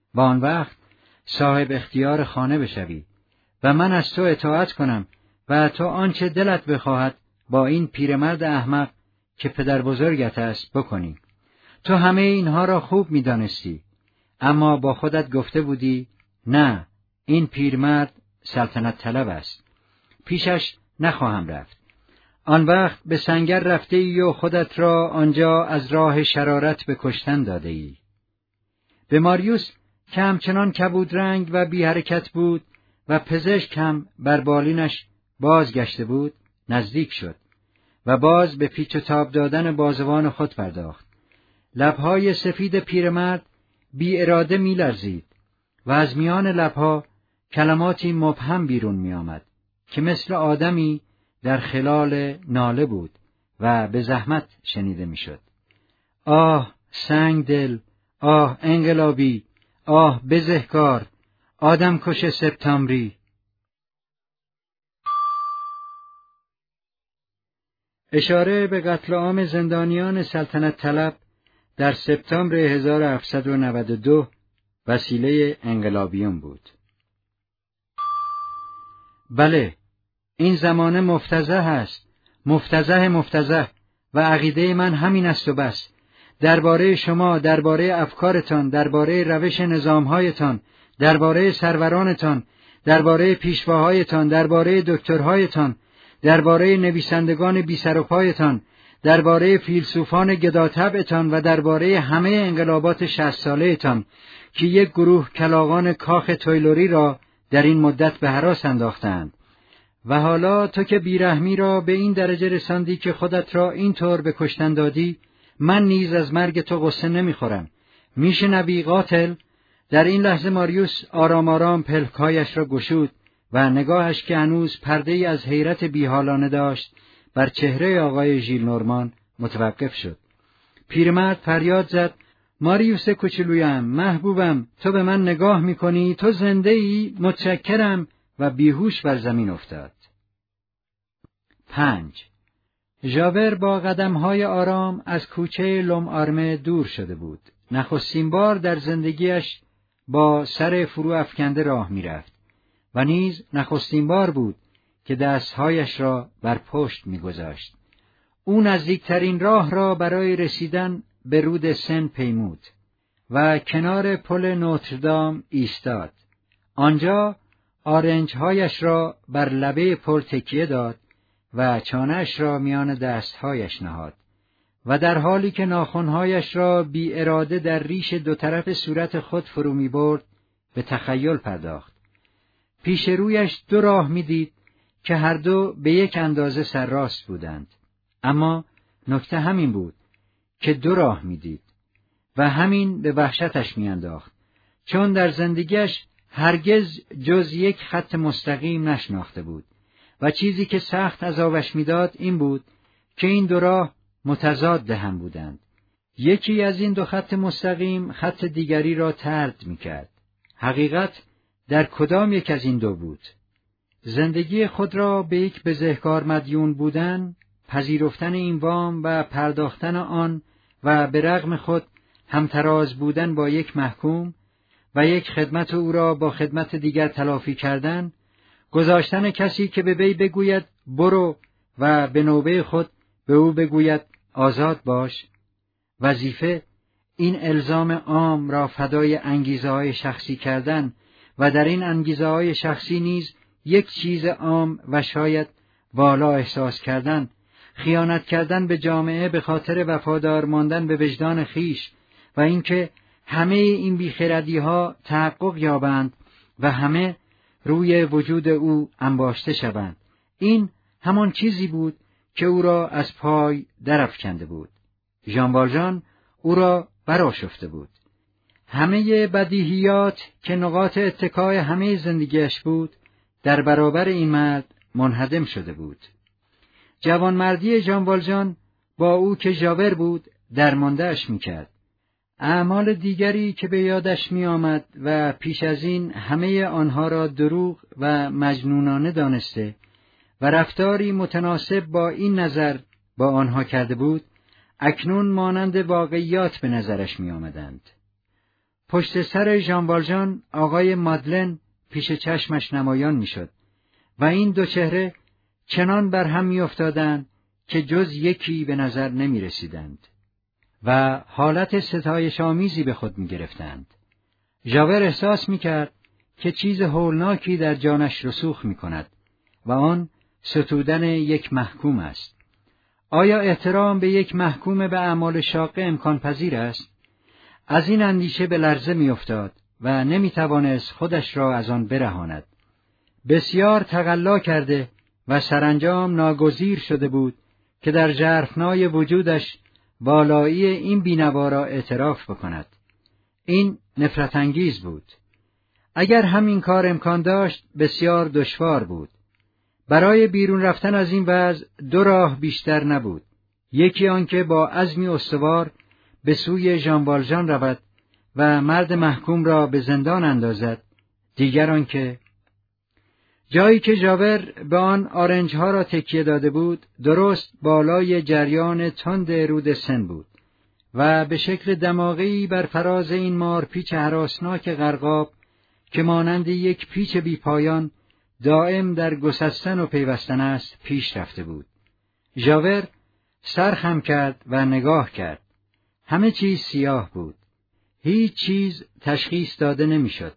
و آن وقت صاحب اختیار خانه بشوی و من از تو اطاعت کنم و تو آنچه دلت بخواهد با این پیرمرد احمق که پدر بزرگت است بکنی. تو همه اینها را خوب می‌دانستی، اما با خودت گفته بودی نه، این پیرمرد سلطنت طلب است، پیشش نخواهم رفت. آن وقت به سنگر رفته ای و خودت را آنجا از راه شرارت به کشتن داده ای. به ماریوس که همچنان کبود رنگ و بی حرکت بود و پزشک هم بر بالینش بازگشته بود نزدیک شد و باز به پیچ و تاب دادن بازوان خود پرداخت. لبهای سفید پیرمرد بی اراده می لرزید و از میان لبها کلماتی مبهم بیرون می آمد که مثل آدمی در خلال ناله بود و به زحمت شنیده می شد. آه سنگ دل، آه انقلابی، آه بزهکار، آدم کش سپتامبری. اشاره به قتل عام زندانیان سلطنت طلب در سپتامبر 1792 وسیله انقلابیون بود. بله، این زمانه مفتضح است، مفتضح و عقیده من همین است و بس. درباره شما، درباره افکارتان، درباره روش نظامهایتان، درباره سرورانتان، درباره پیشواهایتان، درباره دکترهایتان، درباره نویسندگان بی سر و پایتان، درباره فیلسوفان گداطبعتان و درباره همه انقلابات 60 ساله‌تان که یک گروه کلاغان کاخ تویلوری را در این مدت به هراس انداختند. و حالا تو که بیرحمی را به این درجه رساندی که خودت را این طور به کشتن دادی، من نیز از مرگ تو قصه نمیخورم. میشنوی قاتل؟ در این لحظه ماریوس آرام آرام پلکایش را گشود و نگاهش که هنوز پرده‌ای از حیرت بیحالانه داشت بر چهره آقای ژیلنورمان متوقف شد. پیرمرد فریاد زد: ماریوس کوچولویم، محبوبم، تو به من نگاه میکنی؟ تو زنده ای؟ متشکرم. و بیهوش بر زمین افتاد. 5. ژاور با قدم‌های آرام از کوچه لوم آرمه دور شده بود. نخستین بار در زندگیش با سر فرو افکنده راه می‌رفت و نیز نخستین بار بود که دستهایش را بر پشت می‌گذاشت. او نزدیکترین راه را برای رسیدن به رود سن پیمود و کنار پل نوتردام ایستاد. آنجا آرنج‌هایش را بر لبه پل تکیه داد و چانه‌اش را میان دستهایش نهاد و در حالی که ناخن‌هایش را بی اراده در ریش دو طرف صورت خود فرو می‌برد به تخیل پرداخت. پیش رویش 2 راه می‌دید که هر دو به یک اندازه سرراست بودند، اما نکته همین بود که 2 راه می‌دید و همین به وحشتش می‌انداخت، چون در زندگیش هرگز جز یک خط مستقیم نشناخته بود و چیزی که سخت عذابش می‌داد این بود که این 2 راه متضاد هم بودند. یکی از این 2 خط مستقیم خط دیگری را طرد می‌کرد. حقیقت در کدام یک از این 2 بود؟ زندگی خود را به یک بزهکار مدیون بودن، پذیرفتن این وام و پرداختن آن و به رغم خود همتراز بودن با یک محکوم و یک خدمت او را با خدمت دیگر تلافی کردن، گذاشتن کسی که به وی بگوید برو و به نوبه خود به او بگوید آزاد باش. وظیفه این الزام عام را فدای انگیزه‌های شخصی کردن و در این انگیزه‌های شخصی نیز یک چیز عام و شاید والا احساس کردن، خیانت کردن به جامعه به خاطر وفادار ماندن به وجدان خیش و اینکه همه این بیخردی‌ها تحقق یابند و همه روی وجود او انباشته شوند. این همان چیزی بود که او را از پای درافکنده بود. ژان والژان او را برآشفته بود. همه بدیهیات که نقاط اتکای همه زندگیش بود در برابر این مرد منهدم شده بود. جوانمردی ژان والژان با او که ژاور بود درمانده‌اش می‌کرد. اعمال دیگری که به یادش می آمد و پیش از این همه آنها را دروغ و مجنونانه دانسته و رفتاری متناسب با این نظر با آنها کرده بود، اکنون مانند واقعیات به نظرش می آمدند. پشت سر ژان والژان آقای مادلن پیش چشمش نمایان میشد و این دو چهره چنان بر هم میافتادند که جز یکی به نظر نمی رسیدند و حالت ستایش آمیزی به خود می گرفتند. ژاور احساس می کرد که چیز هولناکی در جانش رسوخ می کند و آن ستودن یک محکوم است. آیا احترام به یک محکوم به اعمال شاقه امکان پذیر است؟ از این اندیشه به لرزه می افتاد و نمی توانست خودش را از آن برهاند. بسیار تقلا کرده و سرانجام ناگزیر شده بود که در ژرفنای وجودش والایی این بینوا را اعتراف بکند. این نفرت انگیز بود. اگر همین کار امکان داشت بسیار دشوار بود. برای بیرون رفتن از این وضع دو راه بیشتر نبود. یکی آنکه با عزمی استوار به سوی ژان والژان رود و مرد محکوم را به زندان اندازد. دیگر آنکه جایی که ژاور به آن آرنج‌ها را تکیه داده بود درست بالای جریان تند رود سن بود و به شکل دماغه‌ای بر فراز این مارپیچ هراسناک غرقاب که مانند یک پیچ بی پایان دائم در گسستن و پیوستن است پیش رفته بود. ژاور سر خم کرد و نگاه کرد. همه چیز سیاه بود. هیچ چیز تشخیص داده نمی‌شد.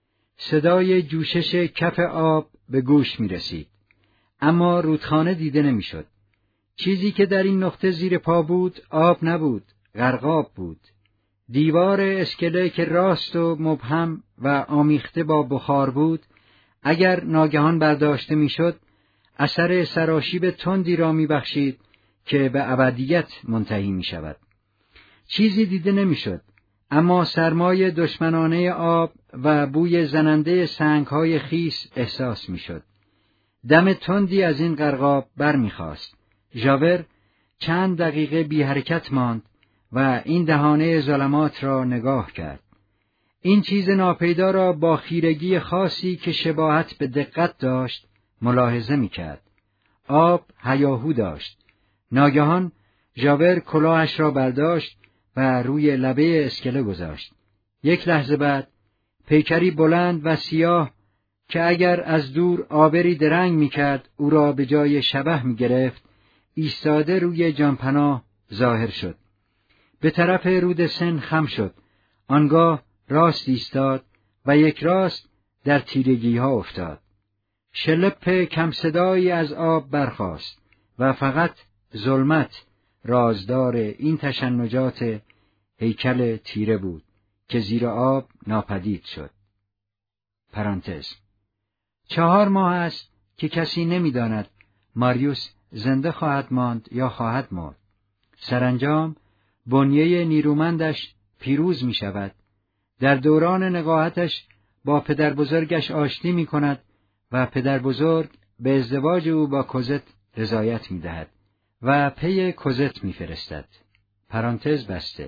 صدای جوشش کف آب به گوش می رسید. اما رودخانه دیده نمی شد. چیزی که در این نقطه زیر پا بود آب نبود، غرقاب بود. دیوار اسکله که راست و مبهم و آمیخته با بخار بود، اگر ناگهان برداشته می شد، اثر سراشیب تندی را می بخشید که به ابدیت منتهی می شود. چیزی دیده نمی شد. اما سرمای دشمنانه آب و بوی زننده سنگ‌های خیس احساس می‌شد. دم تندی از این غرقاب برمی‌خاست. ژاور چند دقیقه بی حرکت ماند و این دهانه ظلمات را نگاه کرد. این چیز ناپیدا را با خیرگی خاصی که شباهت به دقت داشت ملاحظه می‌کرد. آب هیاهو داشت. ناگهان ژاور کلاهش را برداشت و روی لبه اسکله گذاشت. یک لحظه بعد پیکری بلند و سیاه که اگر از دور آبری درنگ می‌کرد او را به جای شبح می‌گرفت، ایستاده روی جانپناه ظاهر شد. به طرف رود سن خم شد. آنگاه راست ایستاد و یک راست در تیرگی‌ها افتاد. شلپ کم صدایی از آب برخاست و فقط ظلمت رازدار این تشنجات هیکل تیره بود که زیر آب ناپدید شد. پرانتز 4 ماه است که کسی نمی‌داند ماریوس زنده خواهد ماند یا خواهد مرد. سرانجام بنیه نیرومندش پیروز می شود. در دوران نقاهتش با پدر بزرگش آشتی می کند و پدر بزرگ به ازدواج او با کوزت رضایت می دهد و پی کوزت می فرستد. پرانتز بسته.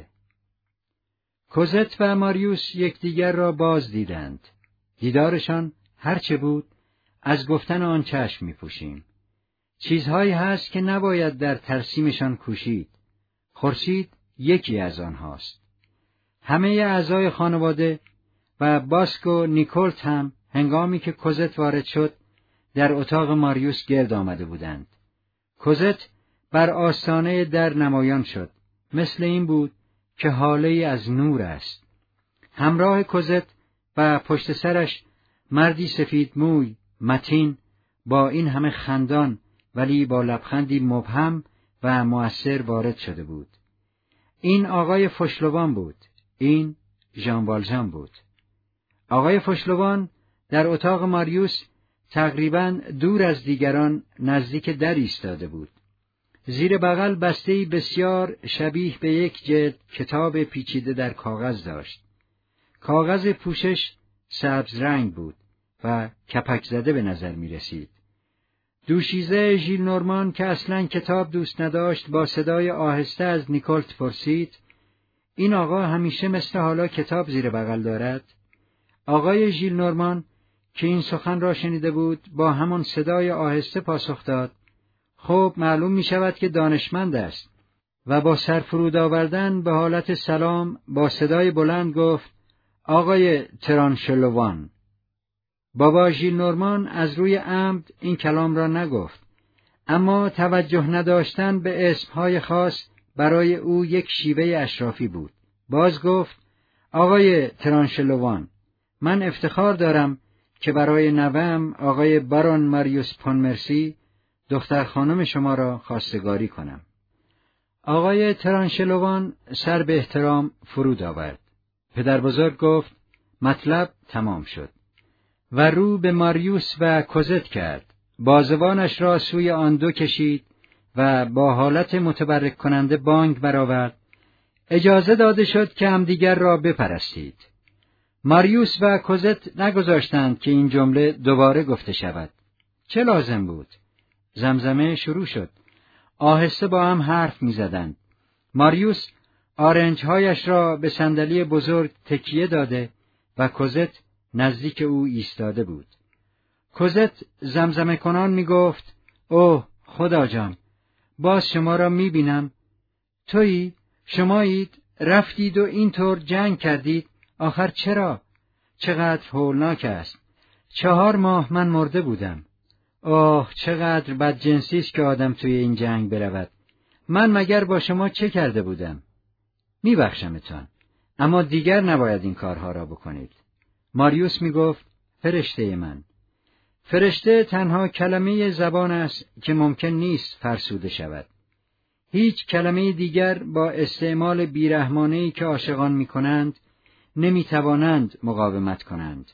کوزت و ماریوس یکدیگر را باز دیدند. دیدارشان هرچه بود از گفتن آن چشم می پوشیم. چیزهایی هست که نباید در ترسیمشان کوشید. خورشید یکی از آنهاست. همه اعضای خانواده و باسک و نیکولت هم هنگامی که کوزت وارد شد در اتاق ماریوس گرد آمده بودند. کوزت بر آستانه در نمایان شد. مثل این بود که هاله‌ای از نور است. همراه کوزت و پشت سرش مردی سفید موی، متین، با این همه خندان ولی با لبخندی مبهم و مؤثر وارد شده بود. این آقای فوشلوان بود. این ژان والژان بود. آقای فوشلوان در اتاق ماریوس تقریباً دور از دیگران نزدیک در ایستاده بود. زیر بغل بسته‌ای بسیار شبیه به یک جلد کتاب پیچیده در کاغذ داشت. کاغذ پوشش سبز رنگ بود و کپک زده به نظر می رسید. دوشیزه ژیل نورمان که اصلاً کتاب دوست نداشت با صدای آهسته از نیکولت پرسید: این آقا همیشه مثل حالا کتاب زیر بغل دارد؟ آقای ژیل نورمان که این سخن را شنیده بود با همان صدای آهسته پاسخ داد: خب معلوم می شود که دانشمند است. و با سر فرود آوردن به حالت سلام با صدای بلند گفت: آقای ترانشلوان. بابا ژیلنورمان از روی عمد این کلام را نگفت، اما توجه نداشتن به اسمهای خاص برای او یک شیوه اشرافی بود. باز گفت: آقای ترانشلوان، من افتخار دارم که برای نوه‌ام آقای بارون ماریوس پونمرسی دختر خانم شما را خواستگاری کنم. آقای ترانشلوان سر به احترام فرود آورد. پدر بزرگ گفت: مطلب تمام شد و رو به ماریوس و کوزت کرد. بازوانش را سوی آن دو کشید و با حالت متبرک کننده بانگ برآورد: اجازه داده شد که همدیگر را بپرستید. ماریوس و کوزت نگذاشتند که این جمله دوباره گفته شود. چه لازم بود؟ زمزمه شروع شد. آهسته با هم حرف می‌زدند. ماریوس آرنج‌هایش را به صندلی بزرگ تکیه داده و کوزت نزدیک او ایستاده بود. کوزت زمزمه کنان می‌گفت: اوه خدا جان، باز شما را می‌بینم. تویی؟ شمایید؟ رفتید و اینطور جنگ کردید؟ آخر چرا؟ چقدر هولناک است. 4 ماه من مرده بودم. اوه چقدر بدجنسی است که آدم توی این جنگ برود. من مگر با شما چه کرده بودم؟ میبخشمتان، اما دیگر نباید این کارها را بکنید. ماریوس میگفت: فرشته من. فرشته تنها کلمه زبان است که ممکن نیست فرسوده شود. هیچ کلمه دیگر با استعمال بیرحمانه‌ای که عاشقان میکنند نمیتوانند مقاومت کنند.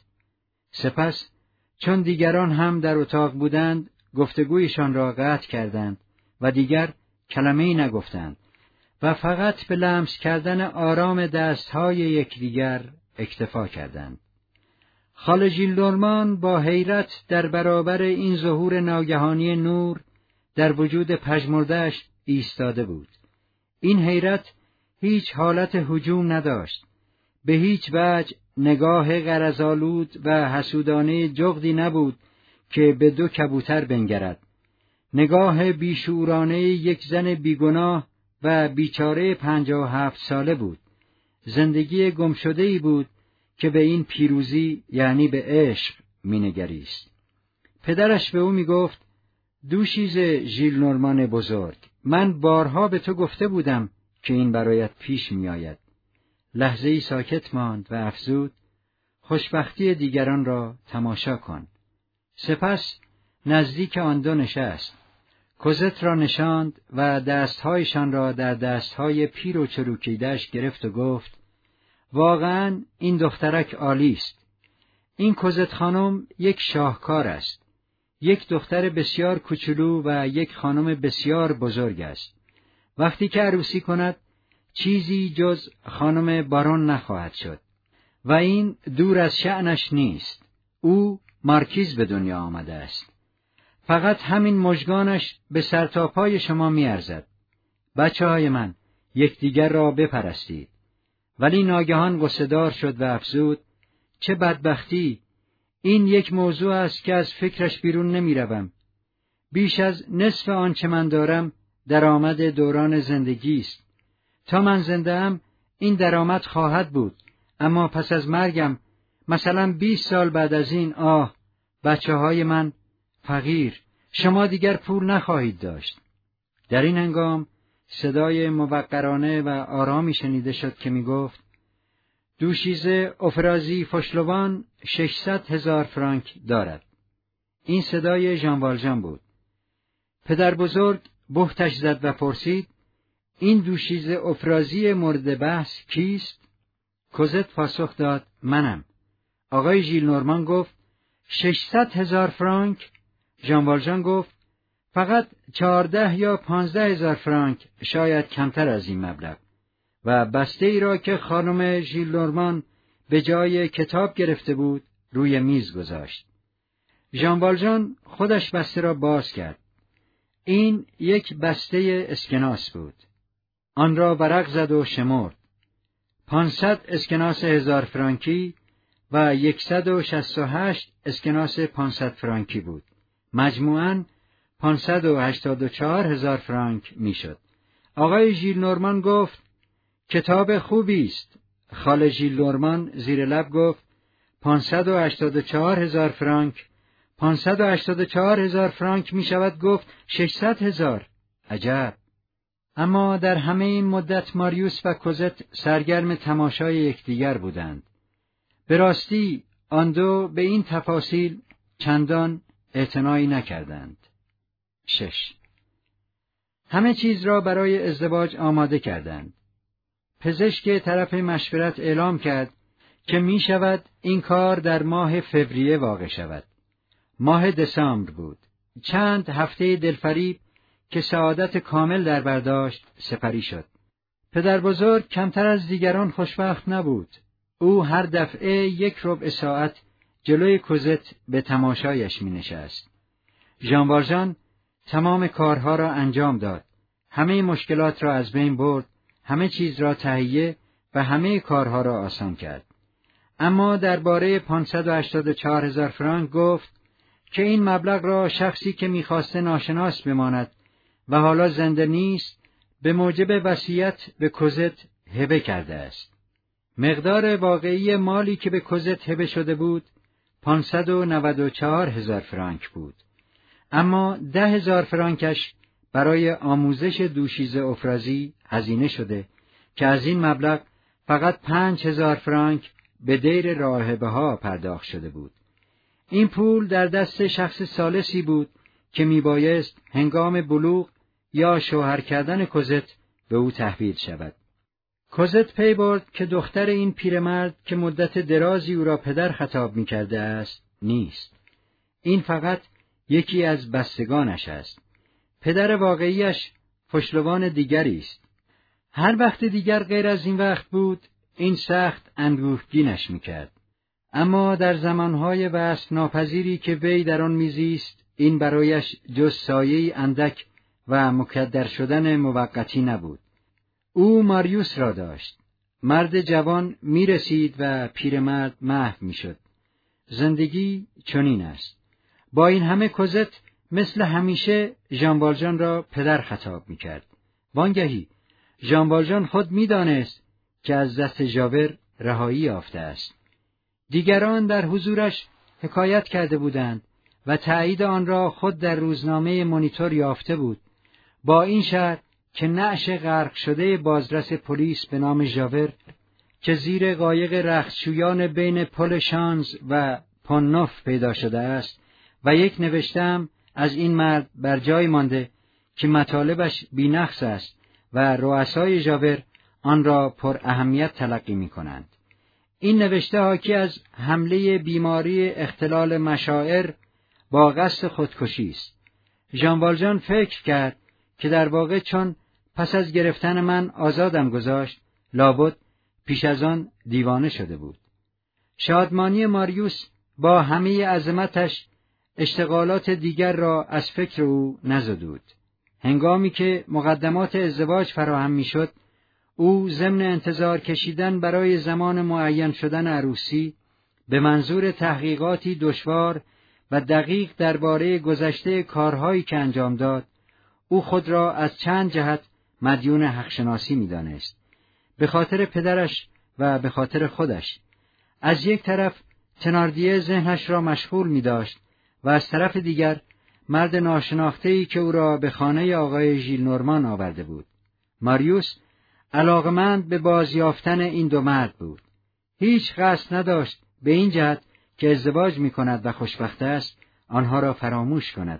سپس چون دیگران هم در اتاق بودند، گفتگویشان را قطع کردند و دیگر کلمه‌ای نگفتند و فقط به لمس کردن آرام دستهای یکدیگر اکتفا کردند. خاله ژیلنورمان با حیرت در برابر این ظهور ناگهانی نور در وجود پژمرده‌اش ایستاده بود. این حیرت هیچ حالت هجوم نداشت. به هیچ وجه نگاه غرض‌آلود و حسودانه جغدی نبود که به 2 کبوتر بنگرد. نگاه بیشعورانه یک زن بیگناه و بیچاره 57 ساله بود. زندگی گمشده‌ای بود که به این پیروزی یعنی به عشق مینگریست. پدرش به او میگفت: دوشیز ژیلنورمان بزرگ، من بارها به تو گفته بودم که این برایت پیش میآید. لحظه‌ای ساکت ماند و افزود: خوشبختی دیگران را تماشا کن. سپس نزدیک آن دو نشست. کوزت را نشاند و دستهایشان را در دستهای پیر و چروکیده‌اش گرفت و گفت: واقعاً این دخترک عالی است. این کوزت خانم یک شاهکار است. یک دختر بسیار کوچولو و یک خانم بسیار بزرگ است. وقتی که عروسی کند، چیزی جز خانم بارون نخواهد شد. و این دور از شأنش نیست. او مارکیز به دنیا آمده است. فقط همین مژگانش به سرتاپای شما میارزد. بچه‌های من، یکدیگر را بپرستید. ولی ناگهان غصه‌دار شد و افزود: چه بدبختی! این یک موضوع است که از فکرش بیرون نمیروم. بیش از نصف آنچه من دارم درآمد دوران زندگی است. تا من زنده‌ام این درآمد خواهد بود، اما پس از مرگم، مثلا 20 سال بعد از این، بچه‌های من فقیر، شما دیگر پول نخواهید داشت. در این هنگام صدای موقرانه و آرامی شنیده شد که میگفت: دوشیزه افرازی فشلوان 600,000 فرانک دارد. این صدای ژان والژان بود. پدر بزرگ بهتش زد و پرسید: این دوشیزه افرازی مورد بحث کیست؟ کوزت پاسخ داد: منم. آقای ژیلنورمان گفت: 600,000 فرانک؟ ژان والژان گفت: فقط 14 یا 15,000 فرانک، شاید کمتر از این مبلغ. و بسته ای را که خانم ژیلنورمان به جای کتاب گرفته بود روی میز گذاشت. ژان والژان خودش بسته را باز کرد. این یک بسته اسکناس بود. آن را ورق زد و شمرد. 500 اسکناس 1000 فرانکی و 168 اسکناس 500 فرانکی بود. مجموعاً 584,000 فرانک میشد. آقای ژیلنورمان گفت: کتاب خوبی است. خاله ژیلدورمان زیر لب گفت 584,000 فرانک. 584,000 فرانک می شود گفت 600,000. عجب! اما در همه این مدت ماریوس و کوزت سرگرم تماشای یکدیگر بودند. به راستی آن دو به این تفاصیل چندان اعتنایی نکردند. 6. همه چیز را برای ازدواج آماده کردند. پزشک طرف مشورت اعلام کرد که می شود این کار در ماه فوریه واقع شود. ماه دسامبر بود. چند هفته دلفریب که سعادت کامل در برداشت سپری شد. پدر بزرگ کمتر از دیگران خوشبخت نبود. او هر دفعه 1/4 ساعت جلوی کوزت به تماشایش می نشست. ژان والژان تمام کارها را انجام داد. همه مشکلات را از بین برد، همه چیز را تهیه و همه کارها را آسان کرد. اما درباره 584,000 فرانک گفت که این مبلغ را شخصی که می‌خواسته ناشناس بماند و حالا زنده نیست به موجب وصیت به کوزت هبه کرده است. مقدار واقعی مالی که به کوزت هبه شده بود 594,000 فرانک بود. اما 10,000 فرانکش برای آموزش دوشیزه افرازی هزینه شده که از این مبلغ فقط 5,000 فرانک به دیر راهبه‌ها پرداخت شده بود. این پول در دست شخص ثالثی بود که میبایست هنگام بلوغ یا شوهر کردن کوزت به او تحویل شود. کوزت پی برد که دختر این پیرمرد که مدت درازی او را پدر خطاب میکرده است نیست. این فقط یکی از بستگانش است. پدر واقعیش فشلوان دیگری است. هر وقت دیگر غیر از این وقت بود، این سخت اندوهگینش میکرد. اما در زمانهای وصف ناپذیری که وی در آن میزیست، این برایش جز سایه‌ای اندک و مکدر شدن موقتی نبود. او ماریوس را داشت. مرد جوان میرسید و پیرمرد محو میشد. زندگی چنین است. با این همه کوزت مثل همیشه ژان والژان را پدر خطاب میکرد. وانگهی ژان والژان خود میدانست که از دست ژاور رهایی یافته است. دیگران در حضورش حکایت کرده بودند و تایید آن را خود در روزنامه مانیتور یافته بود. با این شرط که نعش غرق شده بازرس پلیس به نام ژاور که زیر قایق رختشویان بین پل شانز و پوننوف پیدا شده است و یک نوشته‌ام از این مرد بر جای مانده که مطالبش بی‌نقص است و رؤسای ژاور آن را پر اهمیت تلقی می‌کنند. این نوشته حاکی از حمله بیماری اختلال مشاعر با قصد خودکشی است. ژان والژان فکر کرد که در واقع چون پس از گرفتن من آزادم گذاشت، لابد پیش از آن دیوانه شده بود. شادمانی ماریوس با همه عظمتش اشتغالات دیگر را از فکر او نزدود. هنگامی که مقدمات ازدواج فراهم میشد، او ضمن انتظار کشیدن برای زمان معین شدن عروسی به منظور تحقیقاتی دشوار و دقیق درباره گذشته کارهایی که انجام داد، او خود را از چند جهت مدیون حقشناسی می‌دانست. به خاطر پدرش و به خاطر خودش. از یک طرف تناردیه ذهنش را مشغول می‌داشت و از طرف دیگر مرد ناشناخته‌ای که او را به خانه آقای ژیلدورمان آورده بود. ماریوس علاقمند به بازیافتن این دو مرد بود. هیچ قصد نداشت به این جهت که ازدواج می‌کند و خوشبخت است آنها را فراموش کند،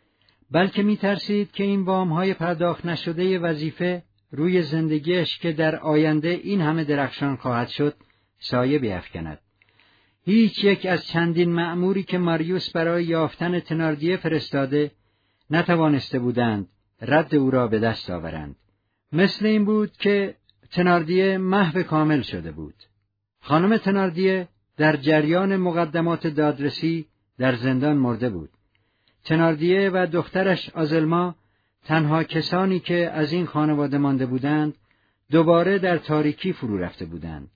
بلکه می‌ترسید که این وام‌های پرداخت نشده وظیفه روی زندگیش که در آینده این همه درخشان خواهد شد سایه بیفکند. هیچ یک از چندین مأموری که ماریوس برای یافتن تناردیه فرستاده نتوانسته بودند رد او را به دست آورند. مثل این بود که تناردیه محو کامل شده بود. خانم تناردیه در جریان مقدمات دادرسی در زندان مرده بود. تناردیه و دخترش آزلما تنها کسانی که از این خانواده مانده بودند دوباره در تاریکی فرو رفته بودند.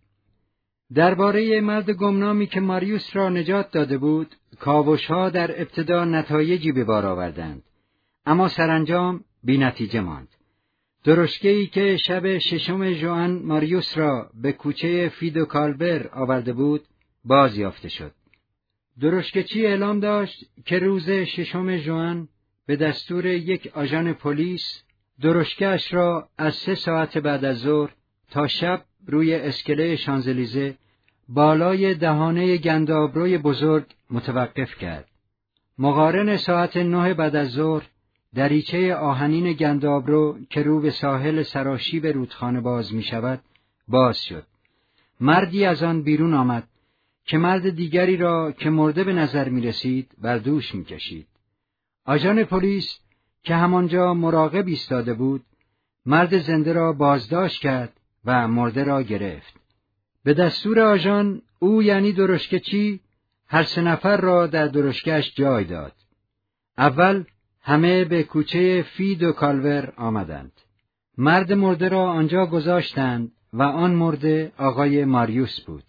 درباره مرد گمنامی که ماریوس را نجات داده بود، کاوش‌ها در ابتدا نتایجی به بار آوردند، اما سرانجام بی‌نتیجه ماند. درشکه‌ای که شب 6 ژوئن ماریوس را به کوچه فیدو کالبر آورده بود باز یافته شد. درشکه‌چی اعلام داشت که روز 6 ژوئن به دستور یک آژان پلیس درشکه‌اش را از 3 ساعت بعد از ظهر تا شب روی اسکله شانزلیزه بالای دهانه گندابروی بزرگ متوقف کرد. مقارن ساعت 9 بعد از ظهر دریچه آهنین گندابرو که رو به ساحل سراشیب رودخانه باز می شود باز شد. مردی از آن بیرون آمد که مرد دیگری را که مرده به نظر می رسید بر دوش می کشید. آژان پلیس که همانجا مراقب ایستاده بود مرد زنده را بازداشت کرد و مرده را گرفت. به دستور آژان او یعنی درشکه‌چی هر 3 نفر را در درشکه‌اش جای داد. اول همه به کوچه فیدو کالور آمدند. مرد مرده را آنجا گذاشتند و آن مرده آقای ماریوس بود.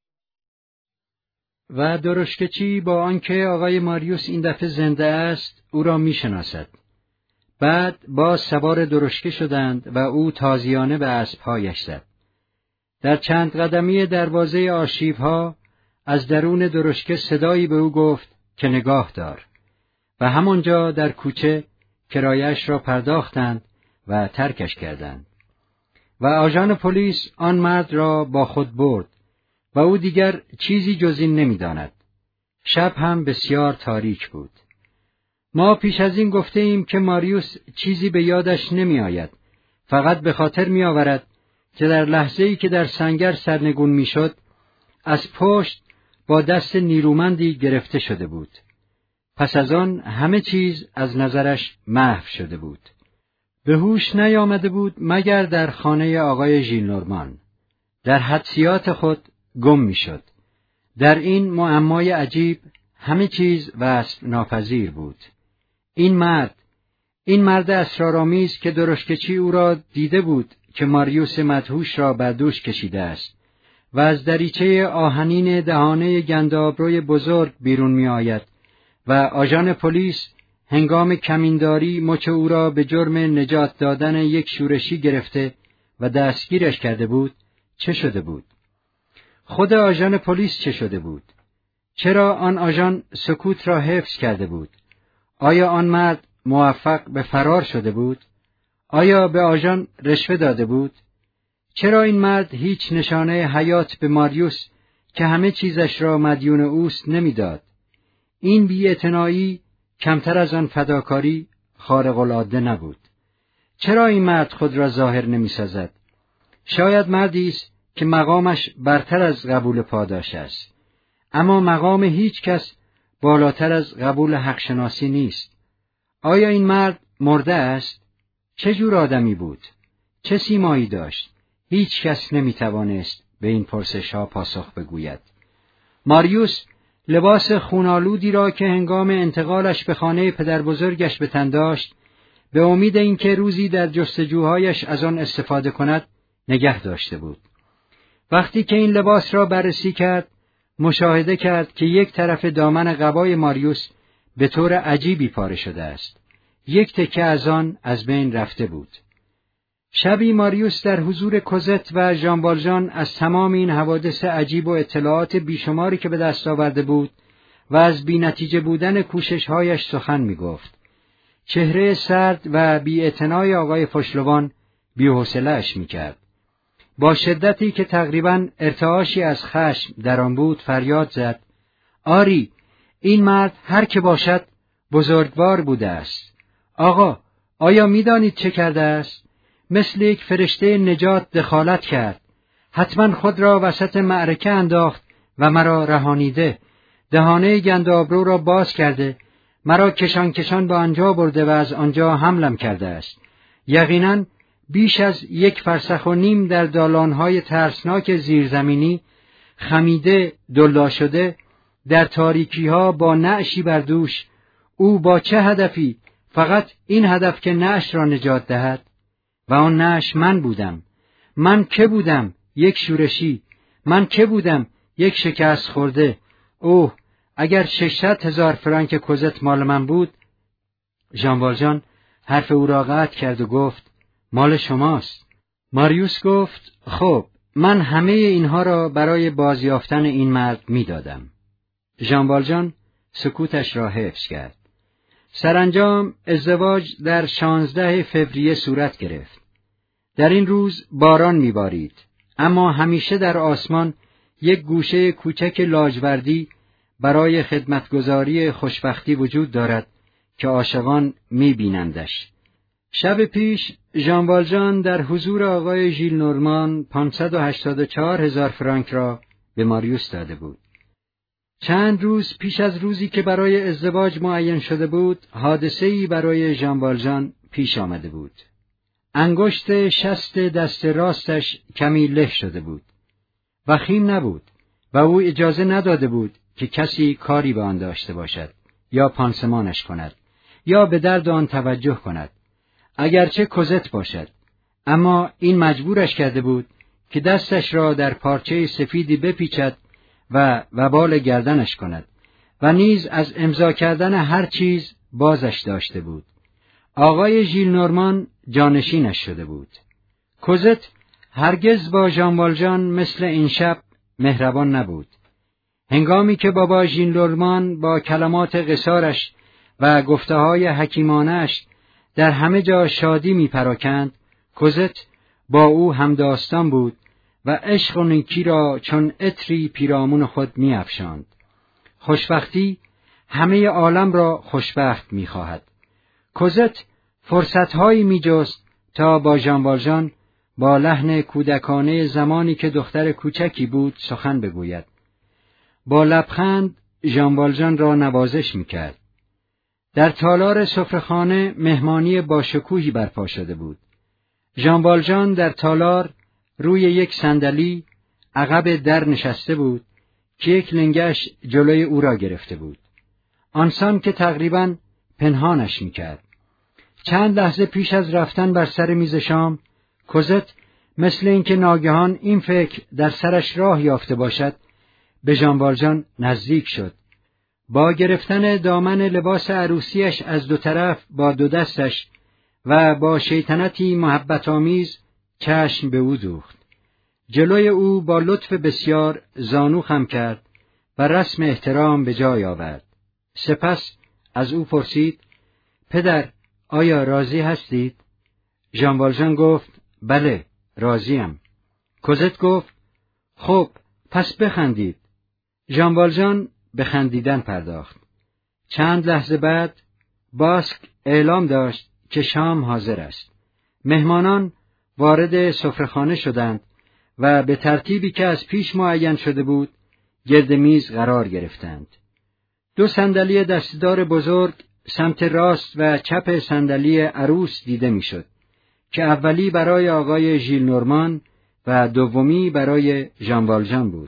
و درشکه‌چی با آنکه آقای ماریوس این دفعه زنده است او را می‌شناسد. بعد باز سوار درشکه شدند و او تازیانه به اسب‌هایش زد. در چند قدمی دروازه آرشیوها از درون درشکه صدایی به او گفت که نگاه دار و همانجا در کوچه کرایه‌اش را پرداختند و ترکش کردند. و آژان پلیس آن مرد را با خود برد و او دیگر چیزی جز این نمی‌داند. شب هم بسیار تاریک بود. ما پیش از این گفته ایم که ماریوس چیزی به یادش نمی آید. فقط به خاطر می آورد که در لحظه‌ای که در سنگر سرنگون می شد از پشت با دست نیرومندی گرفته شده بود. پس از آن همه چیز از نظرش محو شده بود. به هوش نیامده بود مگر در خانه آقای ژیلنورمان. در حدسیات خود گم می شد. در این معمای عجیب همه چیز وصف ناپذیر بود. این مرد اسرارآمیز که درشکه‌چی او را دیده بود که ماریوس مدهوش را بر دوش کشیده است و از دریچه آهنین دهانه گندابروی بزرگ بیرون می آید و آژان پلیس هنگام کمینداری مچ او را به جرم نجات دادن یک شورشی گرفته و دستگیرش کرده بود، چه شده بود؟ خود آژان پلیس چه شده بود؟ چرا آن آژان سکوت را حفظ کرده بود؟ آیا آن مرد موفق به فرار شده بود؟ آیا به آژان رشوه داده بود؟ چرا این مرد هیچ نشانه حیات به ماریوس که همه چیزش را مدیون اوست نمیداد؟ این بی‌اعتنایی کمتر از آن فداکاری خارق العاده نبود. چرا این مرد خود را ظاهر نمی‌سازد؟ شاید مردی است که مقامش برتر از قبول پاداش است، اما مقام هیچ کس بالاتر از قبول حق شناسی نیست. آیا این مرد مرده است؟ چه جور آدمی بود؟ چه سیمایی داشت؟ هیچ کس نمی‌توانست به این پرسش‌ها پاسخ بگوید. ماریوس لباس خونالودی را که هنگام انتقالش به خانه پدر بزرگش به تن داشت، به امید اینکه روزی در جستجوهایش از آن استفاده کند، نگه داشته بود. وقتی که این لباس را بررسی کرد، مشاهده کرد که یک طرف دامن قبای ماریوس به طور عجیبی پاره شده است. یک تکه از آن از بین رفته بود. شبی ماریوس در حضور کوزت و ژان والژان از تمام این حوادث عجیب و اطلاعات بیشماری که به دست آورده بود و از بی‌نتیجه بودن کوشش‌هایش سخن می‌گفت. چهره سرد و بی‌اعتنای آقای فوشلوان بی‌حوصله‌اش می‌کرد. با شدتی که تقریباً ارتعاشی از خشم در آن بود فریاد زد: آری، این مرد هر که باشد بزرگوار بوده است. آقا، آیا می‌دانید چه کرده است؟ مثل یک فرشته نجات دخالت کرد. حتما خود را وسط معرکه انداخت و مرا رهانیده. دهانه گندابرو را باز کرده، مرا کشان به آنجا برده و از آنجا حملم کرده است. یقیناً بیش از 1.5 فرسخ در دالانهای ترسناک زیرزمینی، خمیده، دلا شده، در تاریکیها با نعشی بر دوش، او با چه هدفی؟ فقط این هدف که نعش را نجات دهد. و آن نعش من بودم. من که بودم؟ یک شورشی. من که بودم؟ یک شکست خورده. اوه، اگر 600,000 فرانک کوزت مال من بود. ژان والژان حرف او را قطع کرد و گفت: مال شماست. ماریوس گفت خب من همه اینها را برای بازیافتن این مرد میدادم. ژان والژان سکوتش را حفظ کرد. سرانجام ازدواج در 16 فوریه صورت گرفت. در این روز باران میبارید، اما همیشه در آسمان یک گوشه کوچک لاجوردی برای خدمتگزاری خوشبختی وجود دارد که عاشقان میبینندش. شب پیش ژان والژان در حضور آقای ژیلنورمان 584,000 فرانک را به ماریوس داده بود. چند روز پیش از روزی که برای ازدواج معین شده بود، حادثه‌ای برای ژان والژان پیش آمده بود. انگشت شست دست راستش کمی له شده بود. وخیم نبود و او اجازه نداده بود که کسی کاری به آن داشته باشد یا پانسمانش کند یا به درد آن توجه کند، اگرچه کوزت باشد. اما این مجبورش کرده بود که دستش را در پارچه سفیدی بپیچد و وبال گردنش کند و نیز از امضا کردن هر چیز بازش داشته بود. آقای ژیلنورمان جانشینش شده بود. کوزت هرگز با ژان والژان مثل این شب مهربان نبود. هنگامی که بابا ژیلنورمان با کلمات قصارش و گفته‌های حکیمانه‌اش در همه جا شادی می‌پراکند، کوزت با او همداستان بود و عشق و نیکی را چون عطری پیرامون خود می‌افشاند. خوشبختی همه عالم را خوشبخت می‌خواهد. کوزت فرصت‌هایی می‌جست تا با ژان والژان با لحن کودکانه زمانی که دختر کوچکی بود سخن بگوید. با لبخند ژان والژان را نوازش می‌کرد. در تالار سفره‌خانه مهمانی با شکوهی برپا شده بود. ژان والژان در تالار روی یک صندلی عقب در نشسته بود که یک لنگش جلوی او را گرفته بود، آنسان که تقریباً پنهانش می‌کرد. چند لحظه پیش از رفتن بر سر میز شام، کوزت مثل اینکه ناگهان این فکر در سرش راه یافته باشد، به ژان والژان نزدیک شد. با گرفتن دامن لباس عروسیش از دو طرف با دو دستش و با شیطنتی محبت‌آمیز چشم به او دوخت. جلوی او با لطف بسیار زانو خم کرد و رسم احترام به جای آورد. سپس از او پرسید: پدر، آیا راضی هستید؟ ژان والژان گفت: بله، راضیم. کوزت گفت: خب، پس بخندید. ژان والژان به خندیدن پرداخت. چند لحظه بعد باسک اعلام داشت که شام حاضر است. مهمانان وارد سفره‌خانه شدند و به ترتیبی که از پیش معین شده بود گرد میز قرار گرفتند. 2 صندلی دستدار بزرگ سمت راست و چپ صندلی عروس دیده میشد که اولی برای آقای ژیلنورمان و دومی برای ژان والژان بود.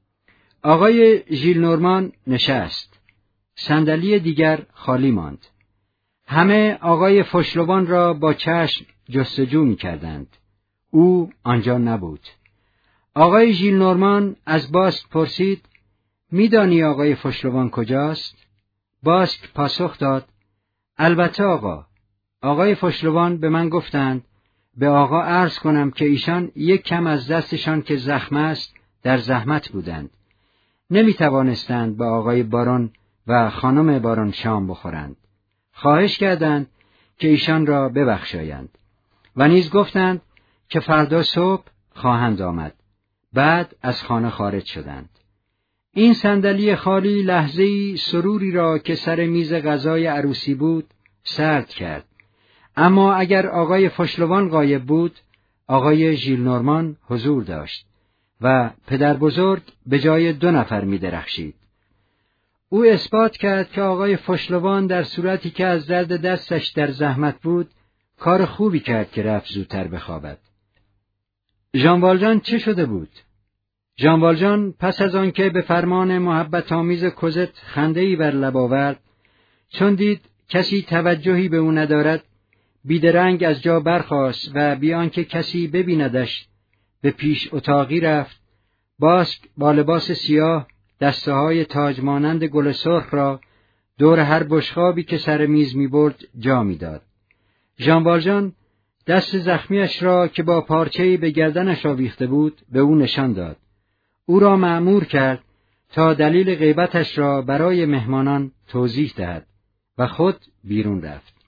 آقای ژیلنورمان نشست. صندلی دیگر خالی ماند. همه آقای فوشلوان را با چشم جستجو می‌کردند. او آنجا نبود. آقای ژیلنورمان از باسک پرسید: می‌دانی آقای فوشلوان کجاست؟ باسک پاسخ داد: البته آقا. آقای فوشلوان به من گفتند به آقا عرض کنم که ایشان یک کم از دستشان که زخم است در زحمت بودند. نمی‌توانستند با آقای بارون و خانم بارون شام بخورند. خواهش کردند که ایشان را ببخشایند و نیز گفتند که فردا صبح خواهند آمد. بعد از خانه خارج شدند. این صندلی خالی لحظه‌ای سروری را که سر میز غذای عروسی بود سرد کرد. اما اگر آقای فوشلوان غایب بود، آقای ژیلنورمان حضور داشت و پدر بزرگ به جای 2 نفر می درخشید. او اثبات کرد که آقای فوشلوان در صورتی که از درد دستش در زحمت بود، کار خوبی کرد که رفت زودتر بخوابد. ژان والژان چه شده بود؟ ژان والژان پس از آنکه به فرمان محبت آمیز کوزت خنده‌ای بر لب آورد، چون دید کسی توجهی به او ندارد، بیدرنگ از جا برخاست و بی آنکه کسی ببیندش به پیش اتاقی رفت. باسک با لباس سیاه دسته‌های تاج مانند گل سرخ را دور هر بشقابی که سر میز می‌برد جا می‌داد. ژان والژان دست زخمیش را که با پارچه‌ای به گردنش آویخته بود به او نشان داد. او را مأمور کرد تا دلیل غیبتش را برای مهمانان توضیح دهد و خود بیرون رفت.